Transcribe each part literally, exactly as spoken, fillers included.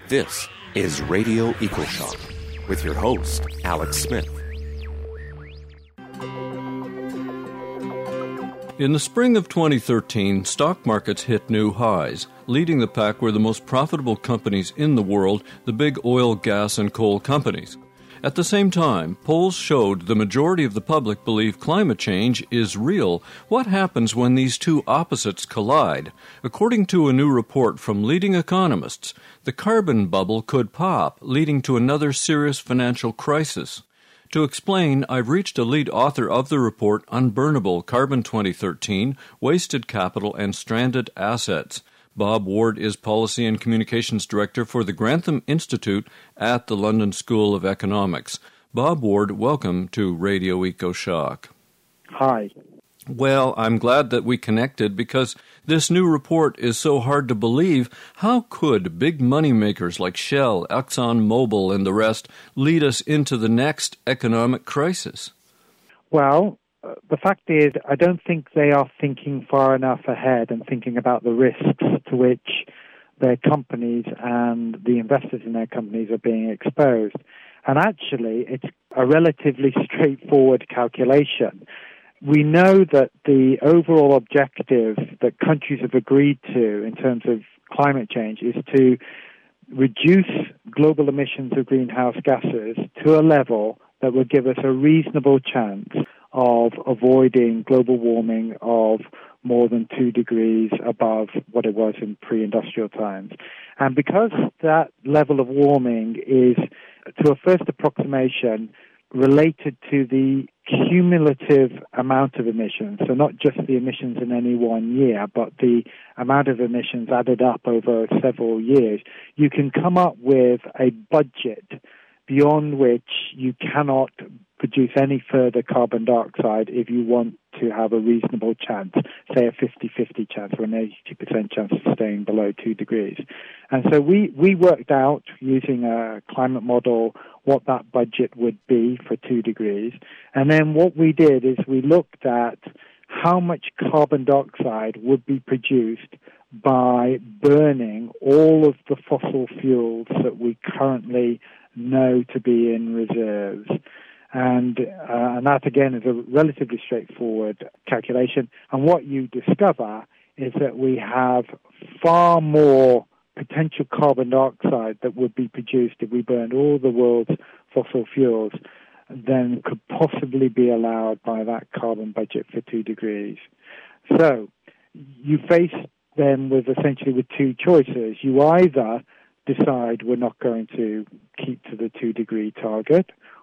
This is Radio EcoShock with your host, Alex Smith. In the spring of twenty thirteen, stock markets hit new highs. Leading the pack were the most profitable companies in the world, the big oil, gas, and coal companies. At the same time, polls showed the majority of the public believe climate change is real. What happens when these two opposites collide? According to a new report from leading economists, the carbon bubble could pop, leading to another serious financial crisis. To explain, I've reached a lead author of the report, Unburnable, Carbon twenty thirteen, Wasted Capital and Stranded Assets. Bob Ward is Policy and Communications Director for the Grantham Institute at the London School of Economics. Bob Ward, welcome to Radio EcoShock. Hi. Well, I'm glad that we connected because this new report is so hard to believe. How could big money makers like Shell, ExxonMobil, and the rest lead us into the next economic crisis? Well, uh, the fact is, I don't think they are thinking far enough ahead and thinking about the risks to which their companies and the investors in their companies are being exposed. And actually, it's a relatively straightforward calculation. We know that the overall objective that countries have agreed to in terms of climate change is to reduce global emissions of greenhouse gases to a level that will give us a reasonable chance of avoiding global warming of more than two degrees above what it was in pre-industrial times. And because that level of warming is, to a first approximation, related to the cumulative amount of emissions, so not just the emissions in any one year, but the amount of emissions added up over several years, you can come up with a budget beyond which you cannot produce any further carbon dioxide if you want to have a reasonable chance, say a fifty-fifty chance or an eighty percent chance of staying below two degrees. And so we, we worked out, using a climate model, what that budget would be for two degrees. And then what we did is we looked at how much carbon dioxide would be produced by burning all of the fossil fuels that we currently know to be in reserves. And, uh, and that, again, is a relatively straightforward calculation. And what you discover is that we have far more potential carbon dioxide that would be produced if we burned all the world's fossil fuels than could possibly be allowed by that carbon budget for two degrees. So you face them with essentially with two choices. You either decide we're not going to keep to the two-degree target,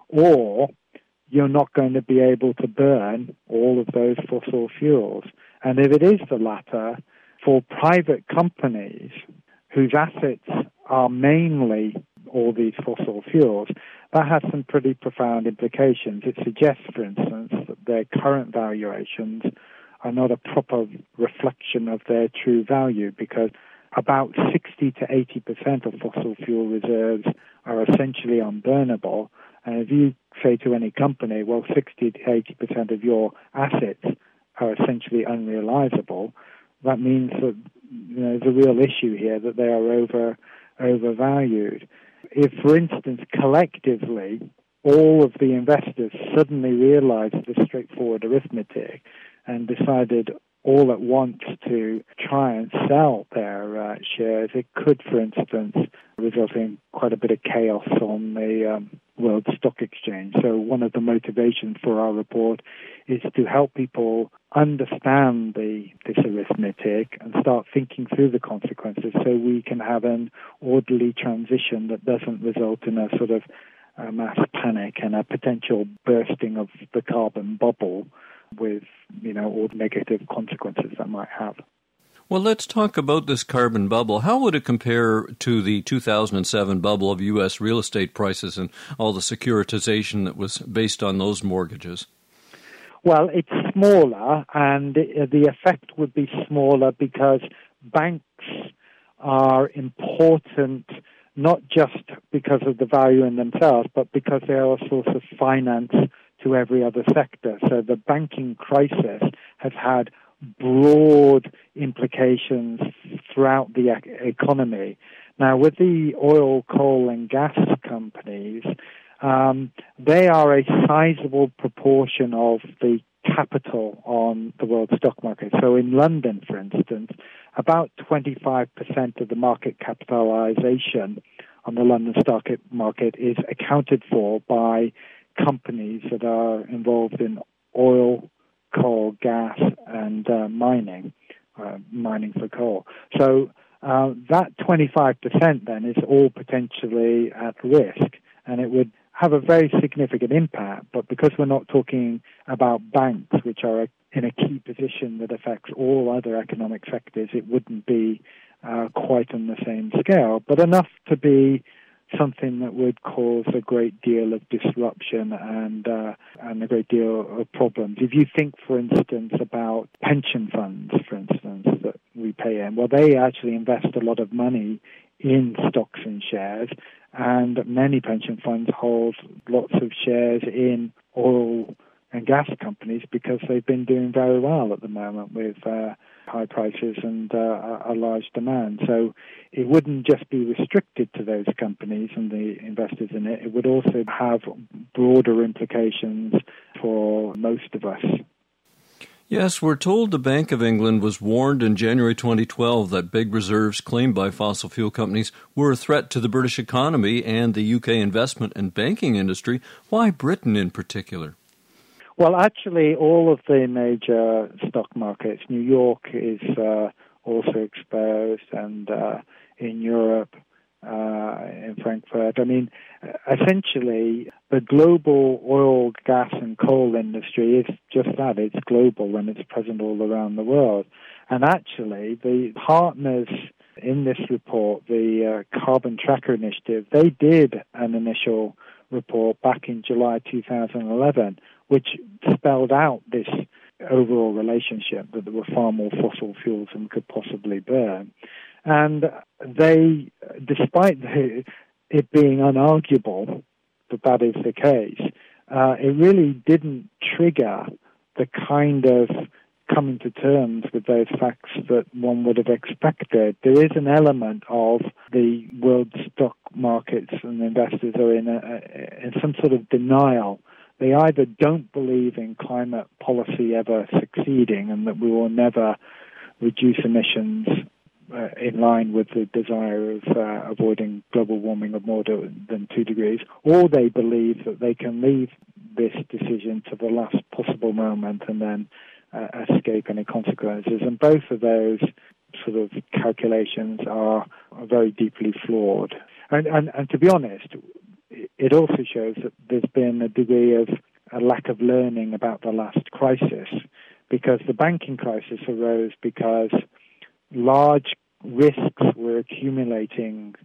or you're not going to be able to burn all of those fossil fuels. And if it is the latter, for private companies whose assets are mainly all these fossil fuels, that has some pretty profound implications. It suggests, for instance, that their current valuations are not a proper reflection of their true value, because about sixty to eighty percent of fossil fuel reserves are essentially unburnable. And if you say to any company, well, sixty to eighty percent of your assets are essentially unrealizable, that means that, you know, there's a real issue here that they are over overvalued. If, for instance, collectively, all of the investors suddenly realized this straightforward arithmetic and decided all at once to try and sell their uh, shares, it could, for instance, result in quite a bit of chaos on the um, World Stock Exchange. So one of the motivations for our report is to help people understand the, this arithmetic and start thinking through the consequences so we can have an orderly transition that doesn't result in a sort of uh, mass panic and a potential bursting of the carbon bubble with, you know, all the negative consequences that might have. Well, let's talk about this carbon bubble. How would it compare to the two thousand seven bubble of U S real estate prices and all the securitization that was based on those mortgages? Well, it's smaller, and the effect would be smaller because banks are important not just because of the value in themselves, but because they are a source of finance to every other sector. So the banking crisis has had broad implications throughout the economy, Now, with the oil, coal, and gas companies, um, they are a sizable proportion of the capital on the world stock market. So in London, for instance, about twenty-five percent of the market capitalization on the London stock market is accounted for by companies that are involved in oil, coal, gas, and uh, mining, uh, mining for coal. So uh, that twenty-five percent then is all potentially at risk, and it would have a very significant impact. But because we're not talking about banks, which are in a key position that affects all other economic sectors, it wouldn't be uh, quite on the same scale, but enough to be something that would cause a great deal of disruption and uh, and a great deal of problems. If you think, for instance, about pension funds, for instance, that we pay in, well, they actually invest a lot of money in stocks and shares, and many pension funds hold lots of shares in oil and gas companies because they've been doing very well at the moment with uh, high prices and uh, a large demand. So it wouldn't just be restricted to those companies and the investors in it. It would also have broader implications for most of us. Yes, we're told the Bank of England was warned in January twenty twelve that big reserves claimed by fossil fuel companies were a threat to the British economy and the U K investment and banking industry. Why Britain in particular? Well, actually, all of the major stock markets, New York is uh, also exposed, and uh, in Europe, uh, in Frankfurt. I mean, essentially, the global oil, gas, and coal industry is just that. It's global, and it's present all around the world. And actually, the partners in this report, the uh, Carbon Tracker Initiative, they did an initial report back in July two thousand eleven, which spelled out this overall relationship, that there were far more fossil fuels than could possibly burn. And they, despite the, it being unarguable that that is the case, uh, it really didn't trigger the kind of coming to terms with those facts that one would have expected. There is an element of the world stock markets and investors are in, a, in some sort of denial. They either don't believe in climate policy ever succeeding and that we will never reduce emissions uh, in line with the desire of uh, avoiding global warming of more than two degrees, or they believe that they can leave this decision to the last possible moment and then uh, escape any consequences. And both of those sort of calculations are, are very deeply flawed. And, and, and to be honest, it also shows that there's been a degree of a lack of learning about the last crisis, because the banking crisis arose because large risks were accumulating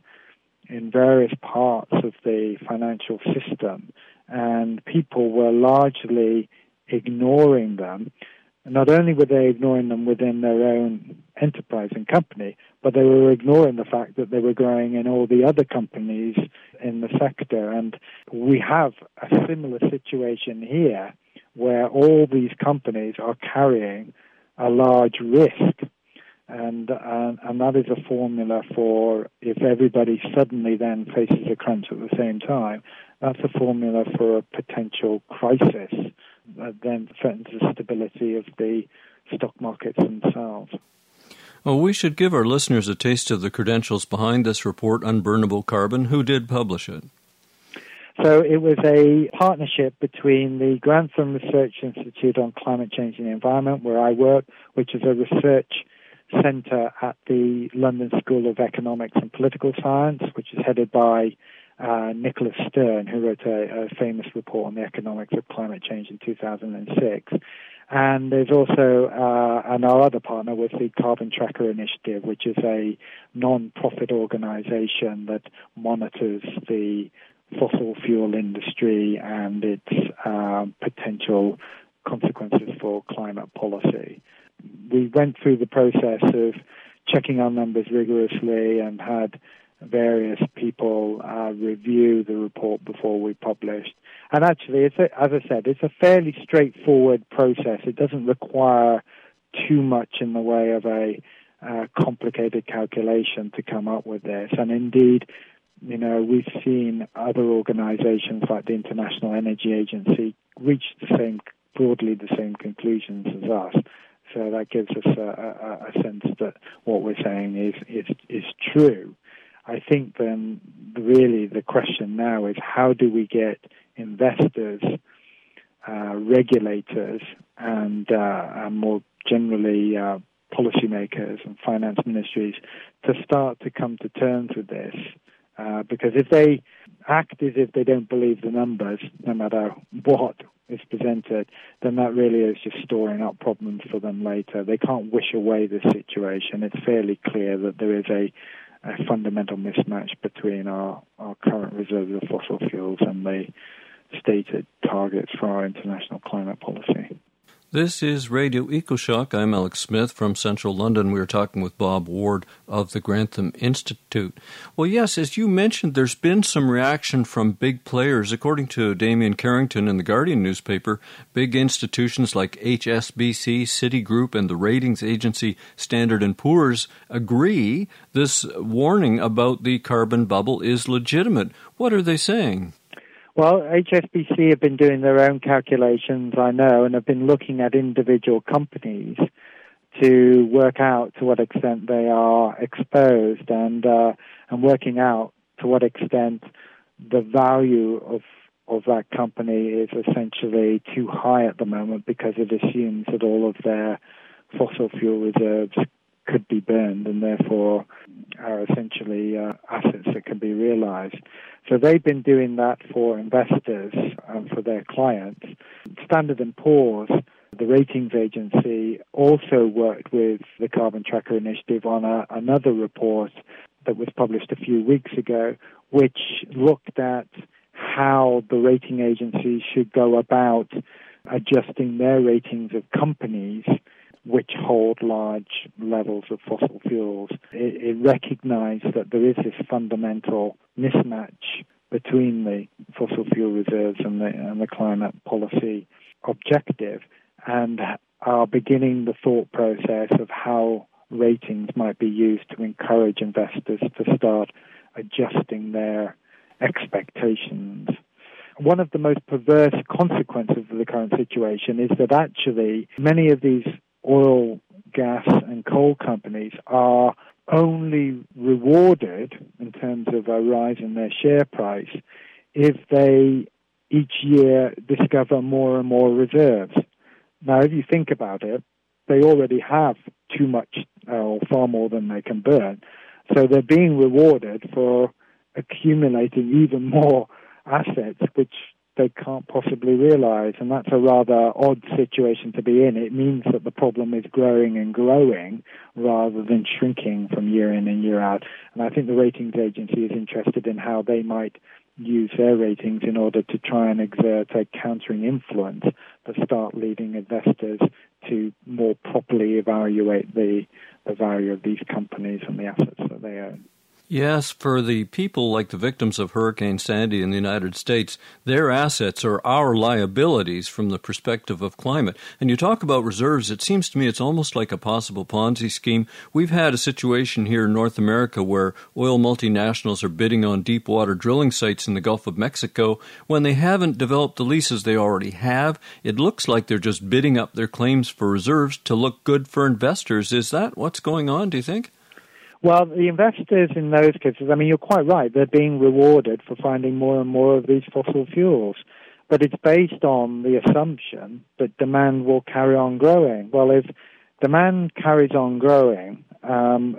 in various parts of the financial system, and people were largely ignoring them. Not only were they ignoring them within their own enterprise and company, but they were ignoring the fact that they were growing in all the other companies in the sector. And we have a similar situation here where all these companies are carrying a large risk. And, and, and that is a formula for, if everybody suddenly then faces a crunch at the same time, that's a formula for a potential crisis that then threatens the stability of the stock markets themselves. Well, we should give our listeners a taste of the credentials behind this report, Unburnable Carbon. Who did publish it? So it was a partnership between the Grantham Research Institute on Climate Change and the Environment, where I work, which is a research centre at the London School of Economics and Political Science, which is headed by uh, Nicholas Stern, who wrote a, a famous report on the economics of climate change in two thousand six. And there's also, uh, and our other partner was the Carbon Tracker Initiative, which is a non-profit organization that monitors the fossil fuel industry and its uh, potential consequences for climate policy. We went through the process of checking our numbers rigorously and had various people uh, review the report before we published. And actually, it's a, as I said, it's a fairly straightforward process. It doesn't require too much in the way of a uh, complicated calculation to come up with this. And indeed, you know, we've seen other organizations like the International Energy Agency reach the same, broadly the same conclusions as us. So that gives us a, a, a sense that what we're saying is, is, is true. I think then really the question now is how do we get investors, uh, regulators, and, uh, and more generally uh, policymakers and finance ministries to start to come to terms with this. Uh, because if they act as if they don't believe the numbers, no matter what is presented, then that really is just storing up problems for them later. They can't wish away this situation. It's fairly clear that there is a, a fundamental mismatch between our, our current reserves of fossil fuels and the stated targets for our international climate policy. This is Radio EcoShock. I'm Alex Smith from Central London. We are talking with Bob Ward of the Grantham Institute. Well, yes, as you mentioned, there's been some reaction from big players. According to Damien Carrington in the Guardian newspaper, big institutions like H S B C, Citigroup, and the ratings agency Standard and Poor's agree this warning about the carbon bubble is legitimate. What are they saying? Well, H S B C have been doing their own calculations, I know, and have been looking at individual companies to work out to what extent they are exposed and uh, and working out to what extent the value of of that company is essentially too high at the moment because it assumes that all of their fossil fuel reserves could be burned and therefore are essentially uh, assets that can be realized. So they've been doing that for investors and for their clients. Standard and Poor's, the ratings agency, also worked with the Carbon Tracker Initiative on a, another report that was published a few weeks ago, which looked at how the rating agencies should go about adjusting their ratings of companies which hold large levels of fossil fuels. It, it recognized that there is this fundamental mismatch between the fossil fuel reserves and the, and the climate policy objective, and are beginning the thought process of how ratings might be used to encourage investors to start adjusting their expectations. One of the most perverse consequences of the current situation is that actually many of these oil, gas, and coal companies are only rewarded in terms of a rise in their share price if they each year discover more and more reserves. Now, if you think about it, they already have too much, or far more than they can burn. So they're being rewarded for accumulating even more assets, which they can't possibly realize, and that's a rather odd situation to be in. It means that the problem is growing and growing rather than shrinking from year in and year out. And I think the ratings agency is interested in how they might use their ratings in order to try and exert a countering influence to start leading investors to more properly evaluate the, the value of these companies and the assets that they own. Yes, for the people like the victims of Hurricane Sandy in the United States, their assets are our liabilities from the perspective of climate. And you talk about reserves, it seems to me it's almost like a possible Ponzi scheme. We've had a situation here in North America where oil multinationals are bidding on deep water drilling sites in the Gulf of Mexico when they haven't developed the leases they already have. It looks like they're just bidding up their claims for reserves to look good for investors. Is that what's going on, do you think? Well, the investors in those cases, I mean, you're quite right. They're being rewarded for finding more and more of these fossil fuels. But it's based on the assumption that demand will carry on growing. Well, if demand carries on growing, um,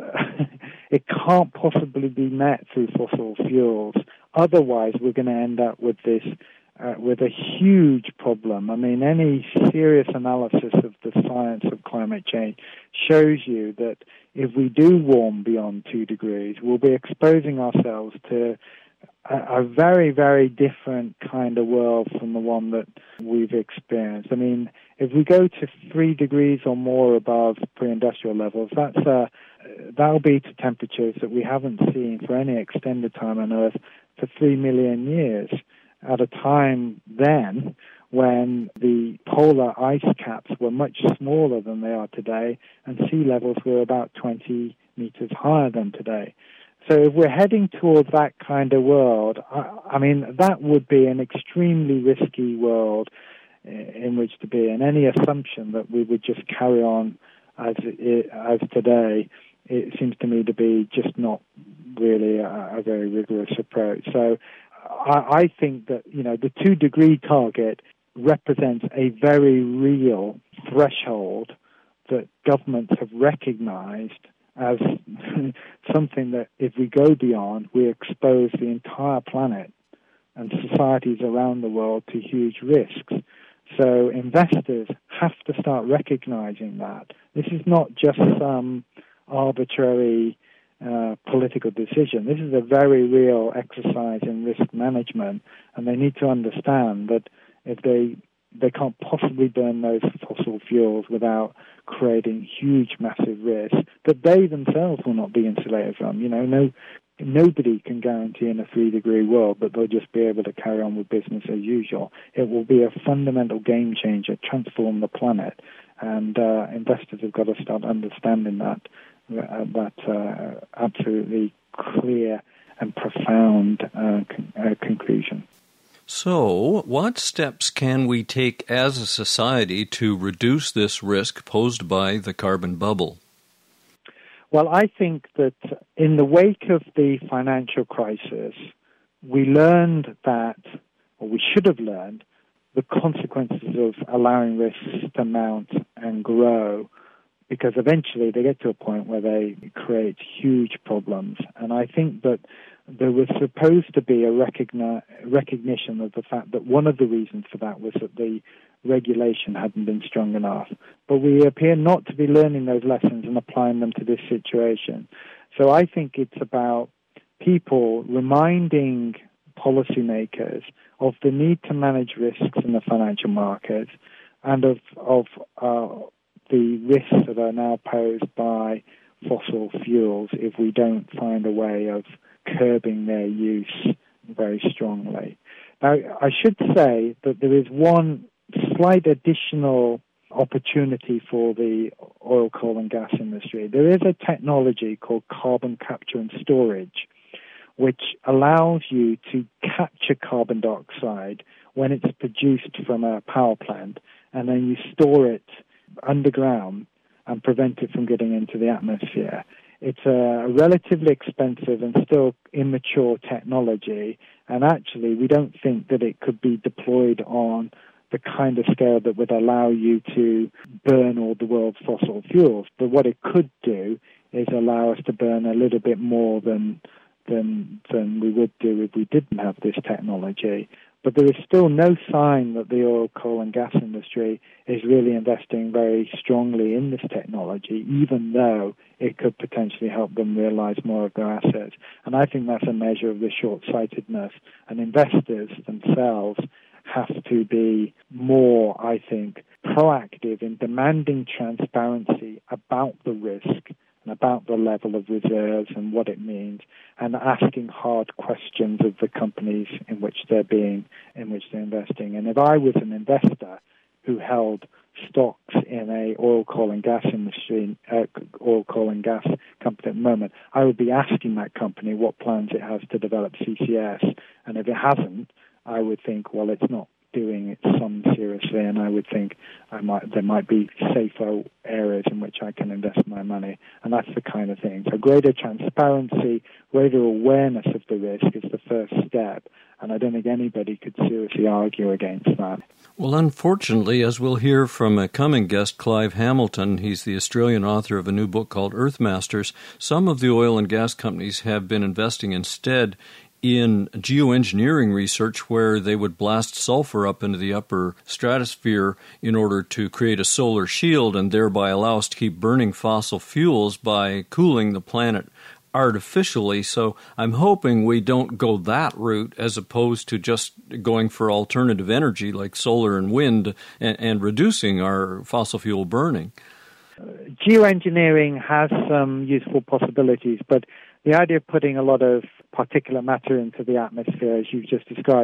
it can't possibly be met through fossil fuels. Otherwise, we're going to end up with this, uh, with a huge problem. I mean, any serious analysis of the science of climate change shows you that if we do warm beyond two degrees, we'll be exposing ourselves to a, a very, very different kind of world from the one that we've experienced. I mean, if we go to three degrees or more above pre-industrial levels, that's uh, that'll be to temperatures that we haven't seen for any extended time on Earth for three million years. At a time then when the polar ice caps were much smaller than they are today, and sea levels were about twenty meters higher than today. So if we're heading towards that kind of world, I, I mean, that would be an extremely risky world in which to be. And any assumption that we would just carry on as as today, it seems to me to be just not really a, a very rigorous approach. So I, I think that, you know, the two-degree target represents a very real threshold that governments have recognized as something that if we go beyond, we expose the entire planet and societies around the world to huge risks. So investors have to start recognizing that. This is not just some arbitrary uh, political decision. This is a very real exercise in risk management, and they need to understand that if they they can't possibly burn those fossil fuels without creating huge, massive risks that they themselves will not be insulated from. You know, no, nobody can guarantee in a three-degree world that they'll just be able to carry on with business as usual. It will be a fundamental game changer, transform the planet, and uh, investors have got to start understanding that uh, that uh, absolutely clear and profound uh, con- uh, conclusion. So, what steps can we take as a society to reduce this risk posed by the carbon bubble? Well, I think that in the wake of the financial crisis, we learned that, or we should have learned, the consequences of allowing risks to mount and grow, because eventually they get to a point where they create huge problems. And I think that there was supposed to be a recogni- recognition of the fact that one of the reasons for that was that the regulation hadn't been strong enough. But we appear not to be learning those lessons and applying them to this situation. So I think it's about people reminding policymakers of the need to manage risks in the financial markets and of, of uh, the risks that are now posed by fossil fuels if we don't find a way of curbing their use very strongly. Now, I should say that there is one slight additional opportunity for the oil, coal, and gas industry. There is a technology called carbon capture and storage, which allows you to capture carbon dioxide when it's produced from a power plant, and then you store it underground and prevent it from getting into the atmosphere. It's a relatively expensive and still immature technology, and actually we don't think that it could be deployed on the kind of scale that would allow you to burn all the world's fossil fuels. But what it could do is allow us to burn a little bit more than than than we would do if we didn't have this technology. But there is still no sign that the oil, coal, and gas industry is really investing very strongly in this technology, even though it could potentially help them realize more of their assets. And I think that's a measure of the short-sightedness. And investors themselves have to be more, I think, proactive in demanding transparency about the risk and about the level of reserves and what it means, and asking hard questions of the companies in which they're being, in which they're investing. And if I was an investor who held stocks in a oil, coal, and gas industry, uh, oil, coal, and gas company at the moment, I would be asking that company what plans it has to develop C C S. And if it hasn't, I would think, well, it's not doing its sum seriously, and I would think I might there might be safer areas in which I can invest my money, and that's the kind of thing. So greater transparency, greater awareness of the risk is the first step, and I don't think anybody could seriously argue against that. Well, unfortunately, as we'll hear from a coming guest, Clive Hamilton, he's the Australian author of a new book called Earthmasters, some of the oil and gas companies have been investing instead in geoengineering research where they would blast sulfur up into the upper stratosphere in order to create a solar shield and thereby allow us to keep burning fossil fuels by cooling the planet artificially. So I'm hoping we don't go that route as opposed to just going for alternative energy like solar and wind and, and reducing our fossil fuel burning. Geoengineering has some useful possibilities, but the idea of putting a lot of particulate matter into the atmosphere, as you've just described,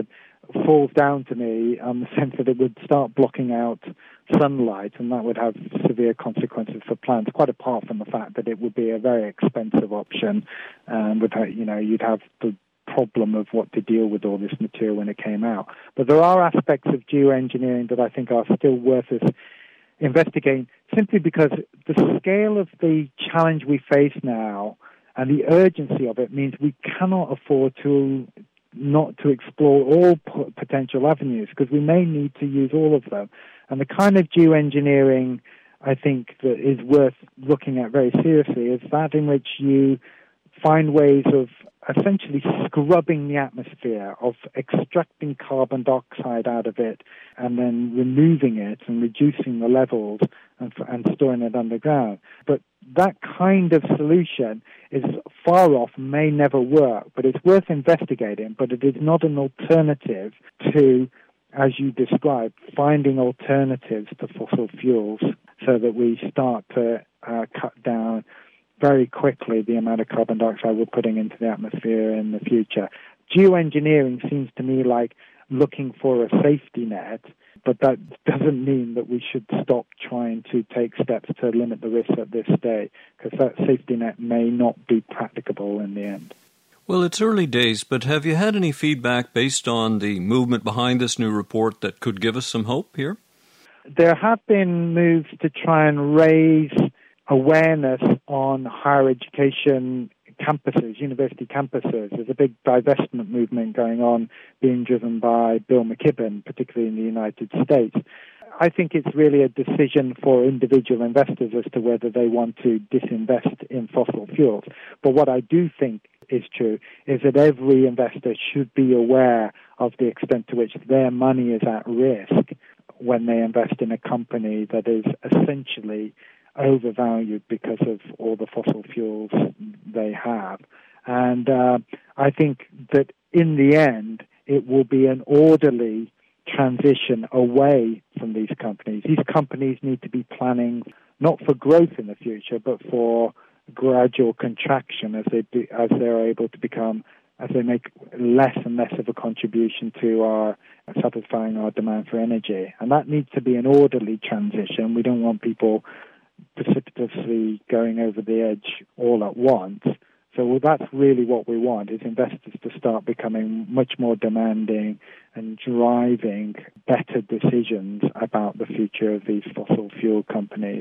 falls down to me on the sense that it would start blocking out sunlight, and that would have severe consequences for plants, quite apart from the fact that it would be a very expensive option, and would have, you know, you'd have the problem of what to deal with all this material when it came out. But there are aspects of geoengineering that I think are still worth us investigating, simply because the scale of the challenge we face now and the urgency of it means we cannot afford to not to explore all p- potential avenues, because we may need to use all of them. And the kind of geoengineering I think that is worth looking at very seriously is that in which you find ways of essentially scrubbing the atmosphere, of extracting carbon dioxide out of it and then removing it and reducing the levels and, and storing it underground. But that kind of solution is far off, may never work, but it's worth investigating. But it is not an alternative to, as you described, finding alternatives to fossil fuels so that we start to uh, cut down very quickly the amount of carbon dioxide we're putting into the atmosphere in the future. Geoengineering seems to me like looking for a safety net, but that doesn't mean that we should stop trying to take steps to limit the risks at this stage, because that safety net may not be practicable in the end. Well, it's early days, but have you had any feedback based on the movement behind this new report that could give us some hope here? There have been moves to try and raise awareness on higher education campuses, university campuses. There's a big divestment movement going on being driven by Bill McKibben, particularly in the United States. I think it's really a decision for individual investors as to whether they want to disinvest in fossil fuels. But what I do think is true is that every investor should be aware of the extent to which their money is at risk when they invest in a company that is essentially overvalued because of all the fossil fuels they have. And uh, I think that in the end, it will be an orderly transition away from these companies. These companies need to be planning not for growth in the future, but for gradual contraction as they be, as they're able to become, as they make less and less of a contribution to our satisfying our demand for energy. And that needs to be an orderly transition. We don't want people precipitously going over the edge all at once. So well, that's really what we want, is investors to start becoming much more demanding and driving better decisions about the future of these fossil fuel companies.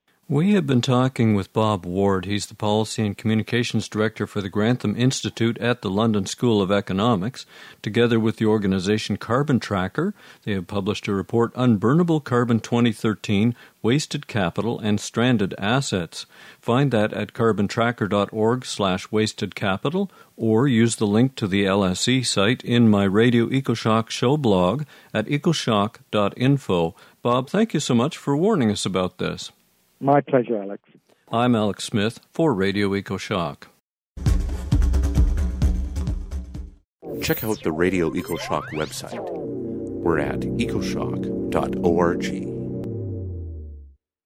We have been talking with Bob Ward. He's the Policy and Communications Director for the Grantham Institute at the London School of Economics. Together with the organization Carbon Tracker, they have published a report, Unburnable Carbon twenty thirteen, Wasted Capital and Stranded Assets. Find that at carbontracker.org slash wasted capital, or use the link to the L S E site in my Radio EcoShock show blog at ecoshock dot info. Bob, thank you so much for warning us about this. My pleasure, Alex. I'm Alex Smith for Radio EcoShock. Check out the Radio EcoShock website. We're at ecoshock dot org.